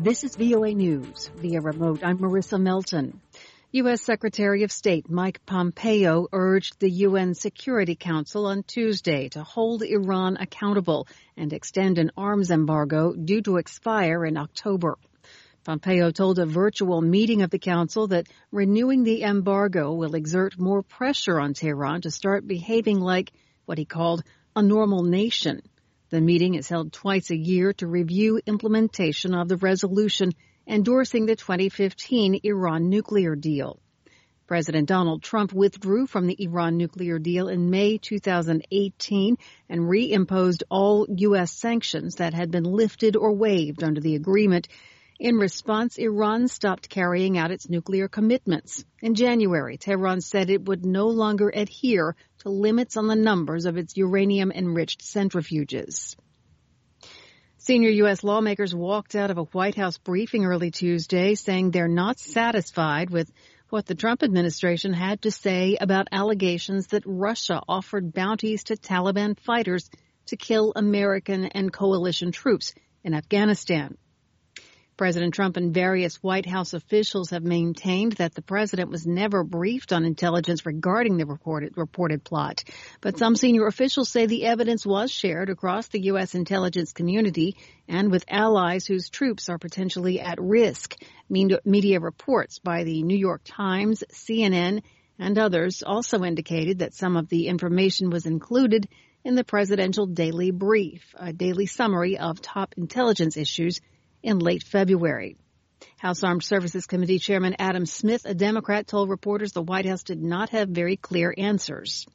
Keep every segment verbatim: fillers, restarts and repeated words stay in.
This is V O A News. Via remote, I'm Marissa Melton. U S. Secretary of State Mike Pompeo urged the U N Security Council on Tuesday to hold Iran accountable and extend an arms embargo due to expire in October. Pompeo told a virtual meeting of the council that renewing the embargo will exert more pressure on Tehran to start behaving like what he called a normal nation. The meeting is held twice a year to review implementation of the resolution endorsing the twenty fifteen Iran nuclear deal. President Donald Trump withdrew from the Iran nuclear deal in May two thousand eighteen and reimposed all U S sanctions that had been lifted or waived under the agreement. In response, Iran stopped carrying out its nuclear commitments. In January, Tehran said it would no longer adhere to limits on the numbers of its uranium-enriched centrifuges. Senior U S lawmakers walked out of a White House briefing early Tuesday saying they're not satisfied with what the Trump administration had to say about allegations that Russia offered bounties to Taliban fighters to kill American and coalition troops in Afghanistan. President Trump and various White House officials have maintained that the president was never briefed on intelligence regarding the reported, reported plot. But some senior officials say the evidence was shared across the U S intelligence community and with allies whose troops are potentially at risk. Media reports by the New York Times, C N N, and others also indicated that some of the information was included in the presidential daily brief, a daily summary of top intelligence issues in late February. House Armed Services Committee Chairman Adam Smith, a Democrat, told reporters the White House did not have very clear answers.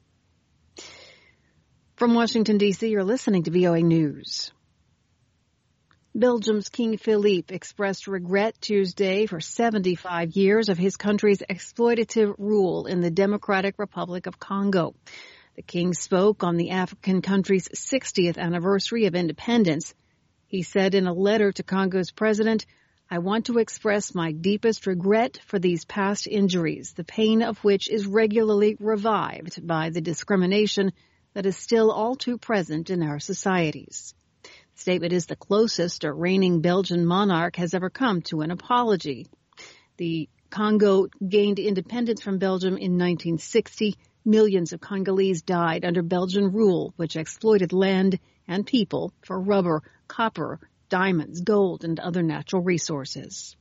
From Washington, D C, you're listening to V O A News. Belgium's King Philippe expressed regret Tuesday for seventy-five years of his country's exploitative rule in the Democratic Republic of Congo. The king spoke on the African country's sixtieth anniversary of independence. He said in a letter to Congo's president, "I want to express my deepest regret for these past injuries, the pain of which is regularly revived by the discrimination that is still all too present in our societies." The statement is the closest a reigning Belgian monarch has ever come to an apology. The Congo gained independence from Belgium in nineteen sixty. Millions of Congolese died under Belgian rule, which exploited land and people for rubber, copper, diamonds, gold, and other natural resources.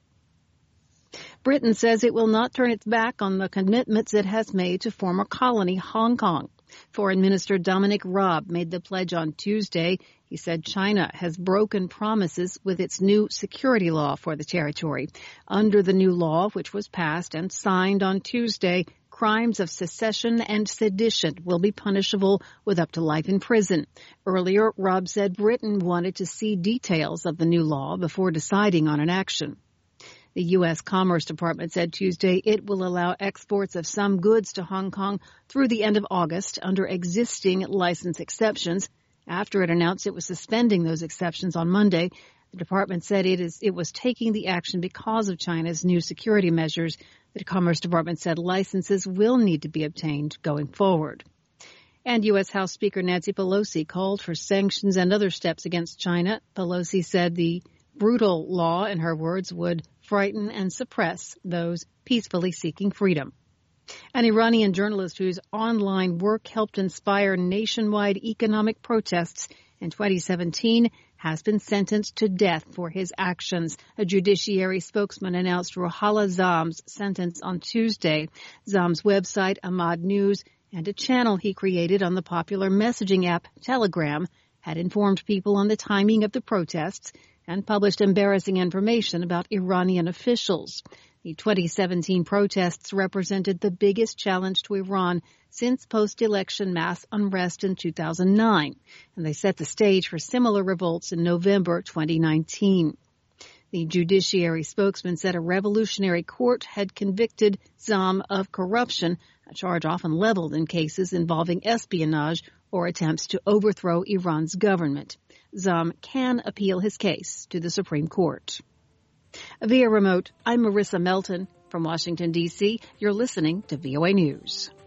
Britain says it will not turn its back on the commitments it has made to former colony Hong Kong. Foreign Minister Dominic Raab made the pledge on Tuesday. He said China has broken promises with its new security law for the territory. Under the new law, which was passed and signed on Tuesday, crimes of secession and sedition will be punishable with up to life in prison. Earlier, Raab said Britain wanted to see details of the new law before deciding on an action. The U S. Commerce Department said Tuesday it will allow exports of some goods to Hong Kong through the end of August under existing license exceptions. After it announced it was suspending those exceptions on Monday, the department said it is it was taking the action because of China's new security measures. The Commerce Department said licenses will need to be obtained going forward. And U S. House Speaker Nancy Pelosi called for sanctions and other steps against China. Pelosi said the brutal law, in her words, would frighten and suppress those peacefully seeking freedom. An Iranian journalist whose online work helped inspire nationwide economic protests in twenty seventeen has been sentenced to death for his actions. A judiciary spokesman announced Ruhollah Zam's sentence on Tuesday. Zam's website, Ahmad News, and a channel he created on the popular messaging app Telegram had informed people on the timing of the protests and published embarrassing information about Iranian officials. The twenty seventeen protests represented the biggest challenge to Iran since post-election mass unrest in two thousand nine, and they set the stage for similar revolts in November twenty nineteen. The judiciary spokesman said a revolutionary court had convicted Zam of corruption, a charge often leveled in cases involving espionage or attempts to overthrow Iran's government. Zam can appeal his case to the Supreme Court. Via remote, I'm Marissa Melton from Washington, D C. You're listening to V O A News.